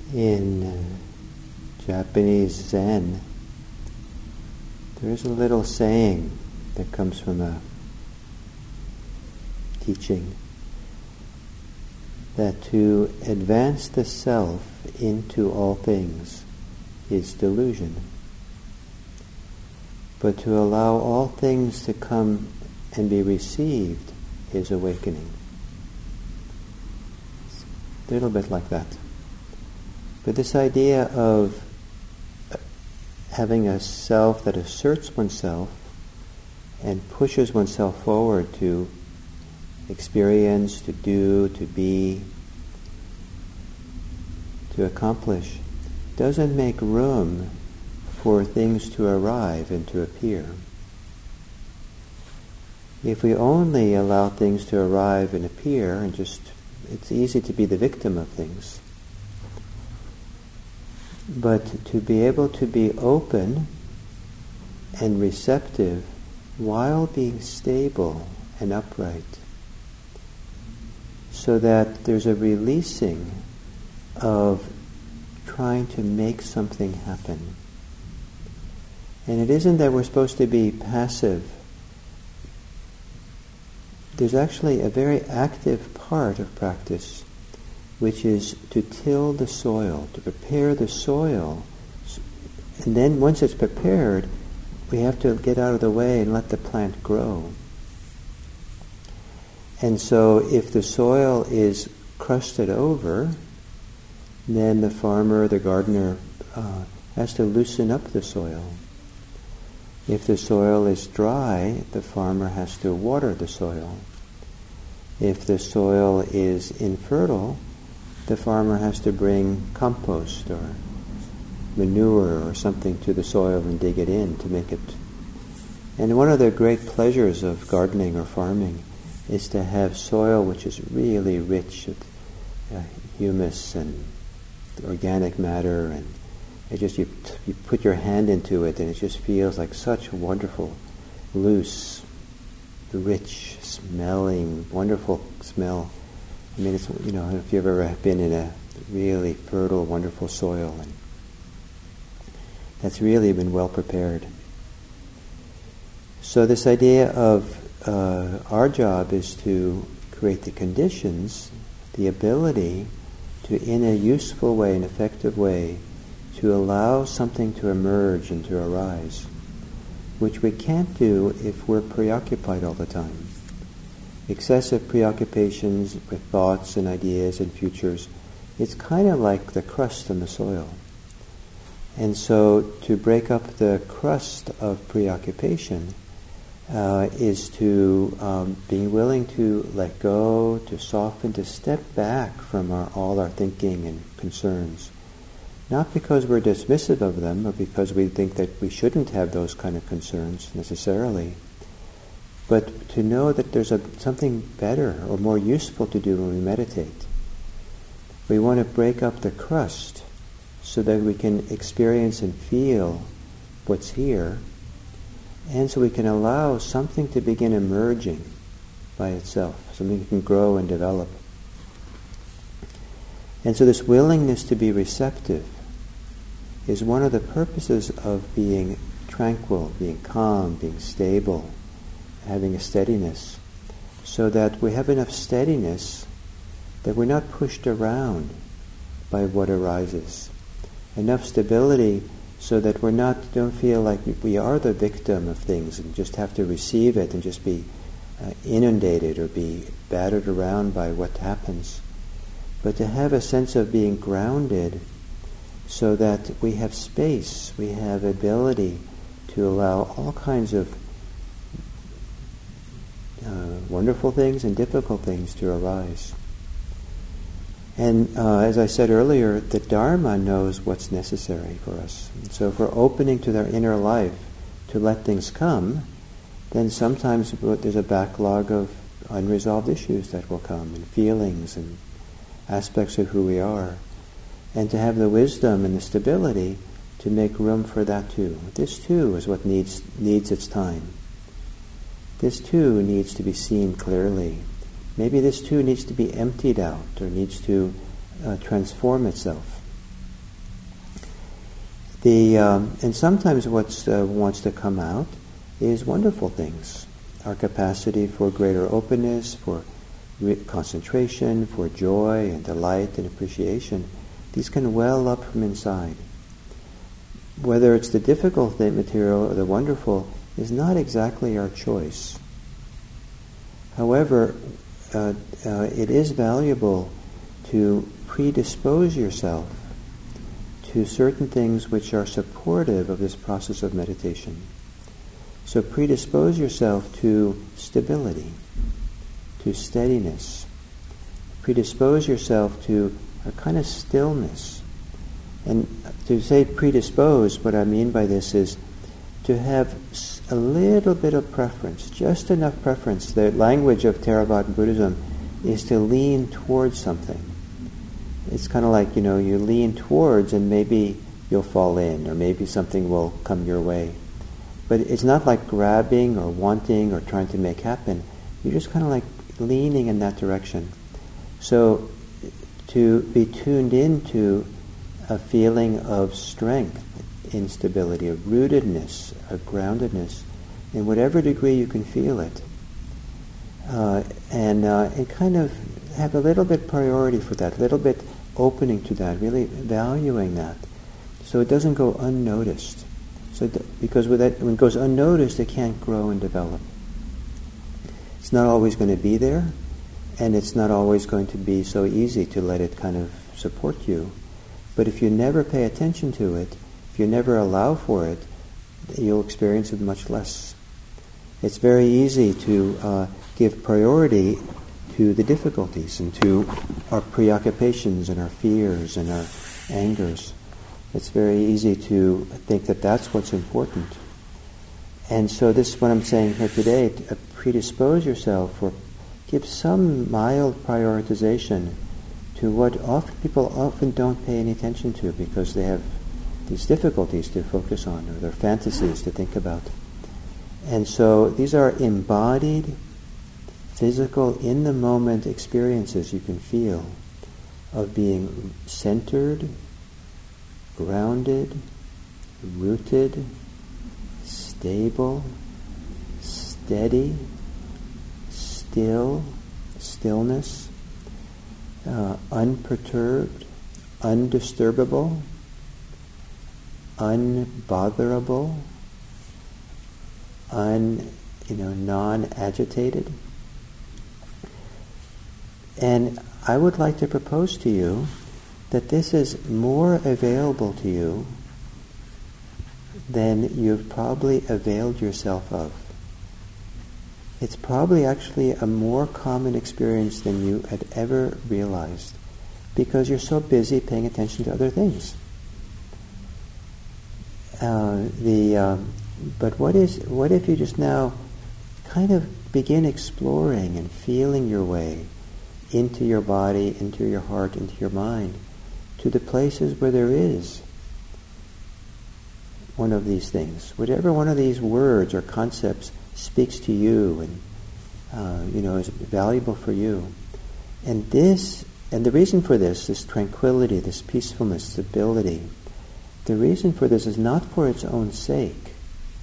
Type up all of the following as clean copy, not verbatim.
In Japanese Zen, there's a little saying that comes from a teaching that to advance the self into all things is delusion, but to allow all things to come and be received is awakening. It's a little bit like that. But this idea of having a self that asserts oneself and pushes oneself forward to experience, to do, to be, to accomplish, doesn't make room for things to arrive and to appear. If we only allow things to arrive and appear, and it's easy to be the victim of things. But to be able to be open and receptive while being stable and upright, so that there's a releasing of trying to make something happen. And it isn't that we're supposed to be passive. There's actually a very active part of practice, which is to till the soil, to prepare the soil. And then once it's prepared, we have to get out of the way and let the plant grow. And so if the soil is crusted over, then the farmer, the gardener, has to loosen up the soil. If the soil is dry, the farmer has to water the soil. If the soil is infertile, the farmer has to bring compost or manure or something to the soil and dig it in to make it. And one of the great pleasures of gardening or farming is to have soil which is really rich with humus and organic matter, and it just you put your hand into it and it just feels like such a wonderful, loose, rich, smelling, wonderful smell. I mean, it's, if you've ever been in a really fertile, wonderful soil, and that's really been well prepared. So this idea of our job is to create the conditions, the ability to, in a useful way, an effective way, to allow something to emerge and to arise, which we can't do if we're preoccupied all the time. Excessive preoccupations with thoughts and ideas and futures, it's kind of like the crust in the soil. And so to break up the crust of preoccupation is to being willing to let go, to soften, to step back from all our thinking and concerns. Not because we're dismissive of them or because we think that we shouldn't have those kind of concerns necessarily, but to know that there's something better or more useful to do when we meditate. We want to break up the crust so that we can experience and feel what's here, and so we can allow something to begin emerging by itself, something that can grow and develop. And so this willingness to be receptive is one of the purposes of being tranquil, being calm, being stable, having a steadiness, so that we have enough steadiness that we're not pushed around by what arises. Enough stability so that don't feel like we are the victim of things and just have to receive it and just be inundated or be battered around by what happens. But to have a sense of being grounded so that we have space, we have ability to allow all kinds of wonderful things and difficult things to arise. And as I said earlier, the Dharma knows what's necessary for us. And so if we're opening to their inner life to let things come, then sometimes there's a backlog of unresolved issues that will come, and feelings and aspects of who we are. And to have the wisdom and the stability to make room for that too. This too is what needs its time. This too needs to be seen clearly. Maybe this too needs to be emptied out or needs to transform itself. And sometimes what wants to come out is wonderful things. Our capacity for greater openness, for concentration, for joy and delight and appreciation. These can well up from inside. Whether it's the difficult material or the wonderful is not exactly our choice. However, it is valuable to predispose yourself to certain things which are supportive of this process of meditation. So predispose yourself to stability, to steadiness. Predispose yourself to a kind of stillness. And to say predispose, what I mean by this is to have a little bit of preference, just enough preference. The language of Theravada Buddhism is to lean towards something. It's kind of like, you lean towards and maybe you'll fall in, or maybe something will come your way. But it's not like grabbing or wanting or trying to make happen. You're just kind of like leaning in that direction. So to be tuned into a feeling of strength, instability, of rootedness, of groundedness, in whatever degree you can feel it. And kind of have a little bit priority for that, a little bit opening to that, really valuing that, so it doesn't go unnoticed. Because with that, when it goes unnoticed, it can't grow and develop. It's not always going to be there, and it's not always going to be so easy to let it kind of support you. But if you never pay attention to it, if you never allow for it, you'll experience it much less. It's very easy to give priority to the difficulties and to our preoccupations and our fears and our angers. It's very easy to think that that's what's important. And so this is what I'm saying here today, to predispose yourself or give some mild prioritization to what people often don't pay any attention to because they have these difficulties to focus on or their fantasies to think about. And so these are embodied, physical, in-the-moment experiences you can feel of being centered, grounded, rooted, stable, steady, stillness, unperturbed, undisturbable, unbotherable, non-agitated. And I would like to propose to you that this is more available to you than you've probably availed yourself of. It's probably actually a more common experience than you had ever realized because you're so busy paying attention to other things. But what if you just now kind of begin exploring and feeling your way into your body, into your heart, into your mind, to the places where there is one of these things. Whatever one of these words or concepts speaks to you and is valuable for you. And the reason for this tranquility, this peacefulness, stability, the reason for this is not for its own sake.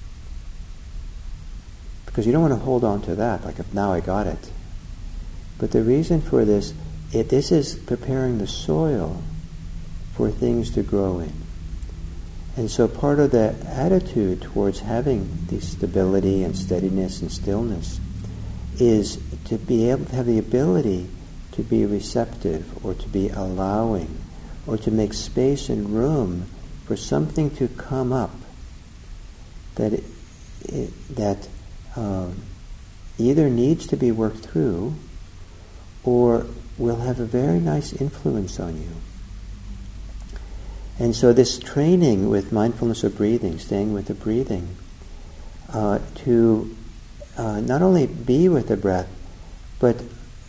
Because you don't want to hold on to that, like now I got it. But the reason for this is preparing the soil for things to grow in. And so part of the attitude towards having the stability and steadiness and stillness is to be able to have the ability to be receptive or to be allowing or to make space and room for something to come up that either needs to be worked through or will have a very nice influence on you. And so this training with mindfulness of breathing, staying with the breathing, to not only be with the breath, but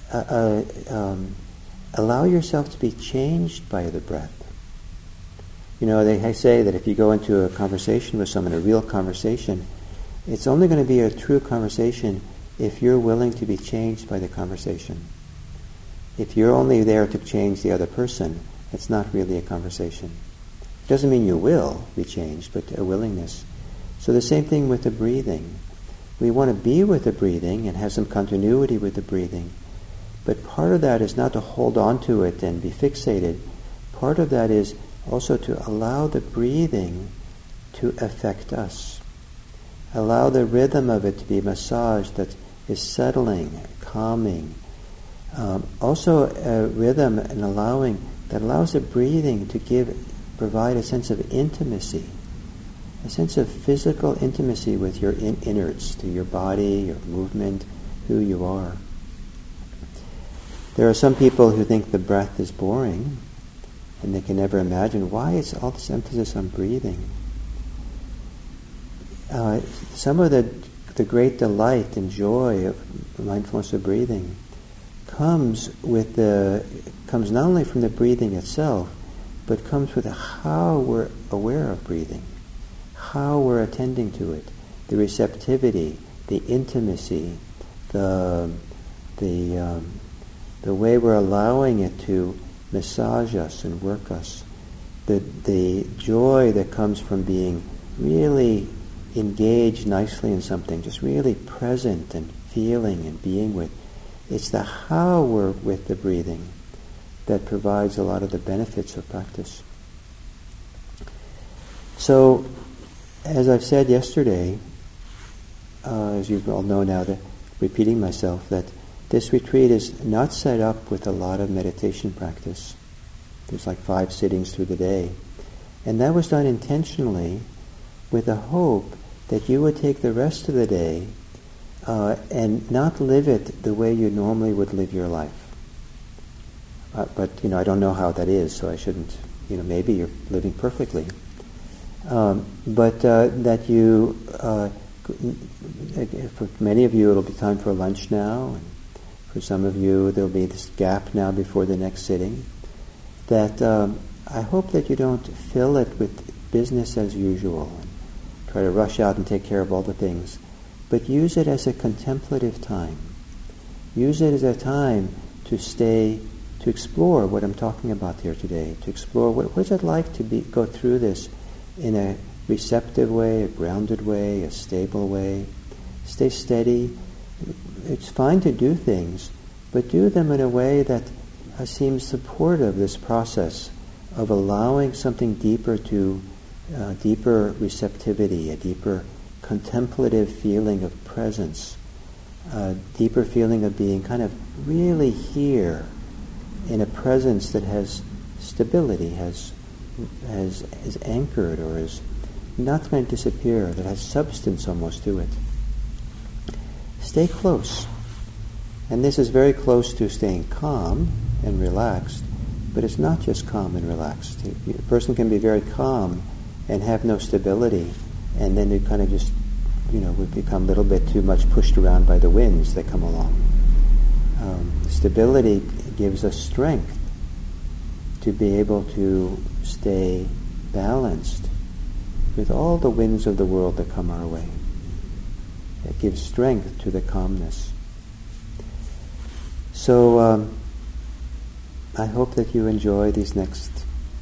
allow yourself to be changed by the breath. They say that if you go into a conversation with someone, a real conversation, it's only going to be a true conversation if you're willing to be changed by the conversation. If you're only there to change the other person, it's not really a conversation. Doesn't mean you will be changed, but a willingness. So the same thing with the breathing. We want to be with the breathing and have some continuity with the breathing. But part of that is not to hold on to it and be fixated. Part of that is also to allow the breathing to affect us. Allow the rhythm of it to be a massage that is settling, calming. Also a rhythm and that allows the breathing to provide a sense of intimacy, a sense of physical intimacy with your innards, to your body, your movement, who you are. There are some people who think the breath is boring, and they can never imagine why is all this emphasis on breathing. Some of the great delight and joy of mindfulness of breathing comes not only from the breathing itself, but comes with how we're aware of breathing, how we're attending to it, the receptivity, the intimacy, the way we're allowing it to massage us and work us, the joy that comes from being really engaged nicely in something, just really present and feeling and being with. It's the how we're with the breathing that provides a lot of the benefits of practice. So, as I've said yesterday, as you all know now, repeating myself, that this retreat is not set up with a lot of meditation practice. There's like 5 sittings through the day. And that was done intentionally with the hope that you would take the rest of the day and not live it the way you normally would live your life. But I don't know how that is, so I shouldn't, maybe you're living perfectly. But that you, for many of you it'll be time for lunch now, and for some of you there'll be this gap now before the next sitting, that I hope that you don't fill it with business as usual, and try to rush out and take care of all the things, but use it as a contemplative time. Use it as a time to explore what I'm talking about here today, to explore what is it like to go through this in a receptive way, a grounded way, a stable way. Stay steady. It's fine to do things, but do them in a way that seems supportive of this process of allowing something deeper deeper receptivity, a deeper contemplative feeling of presence, a deeper feeling of being kind of really here in a presence that has stability, is anchored, or is not going to disappear, that has substance almost to it. Stay close. And this is very close to staying calm and relaxed, but it's not just calm and relaxed. A person can be very calm and have no stability, and then it kind of just, would become a little bit too much pushed around by the winds that come along. Stability gives us strength to be able to stay balanced with all the winds of the world that come our way. It gives strength to the calmness. So I hope that you enjoy these next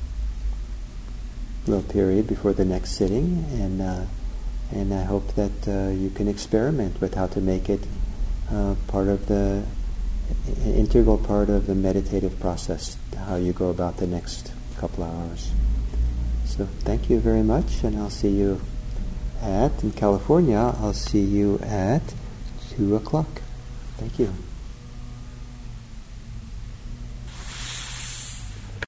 little period before the next sitting, and I hope that you can experiment with how to make it an integral part of the meditative process, how you go about the next couple of hours. So thank you very much, and I'll see you in California, I'll see you at 2:00. Thank you.